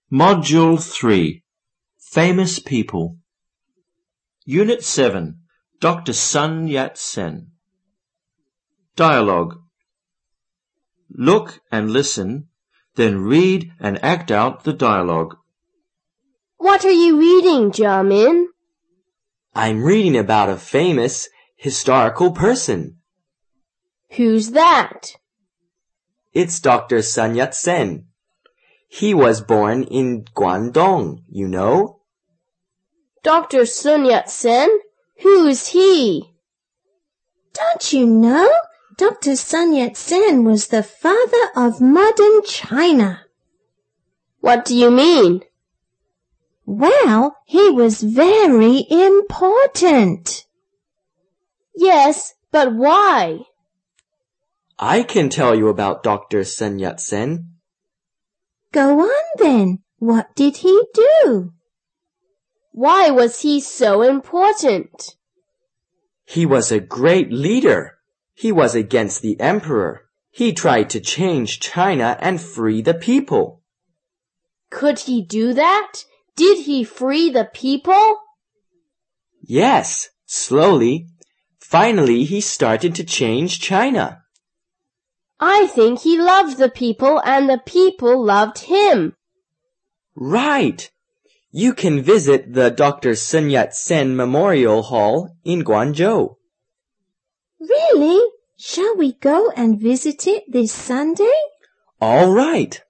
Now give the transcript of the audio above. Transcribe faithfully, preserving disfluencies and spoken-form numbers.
Module three. Famous People. Unit seven. Doctor Sun Yat-sen. Dialogue. Look and listen, then read and act out the dialogue. What are you reading, Jiamin? I'm reading about a famous historical person. Who's that? It's Doctor Sun Yat-sen. He was born in Guangdong, you know. Doctor Sun Yat-sen? Who's he? Don't you know? Doctor Sun Yat-sen was the father of modern China. What do you mean? Well, he was very important. Yes, but why? I can tell you about Doctor Sun Yat-sen. Go on then. What did he do? Why was he so important? He was a great leader. He was against the emperor. He tried to change China and free the people. Could he do that? Did he free the people? Yes, slowly. Finally, he started to change China. I think he loved the people and the people loved him. Right. You can visit the Doctor Sun Yat-sen Memorial Hall in Guangzhou. Really? Shall we go and visit it this Sunday? All right.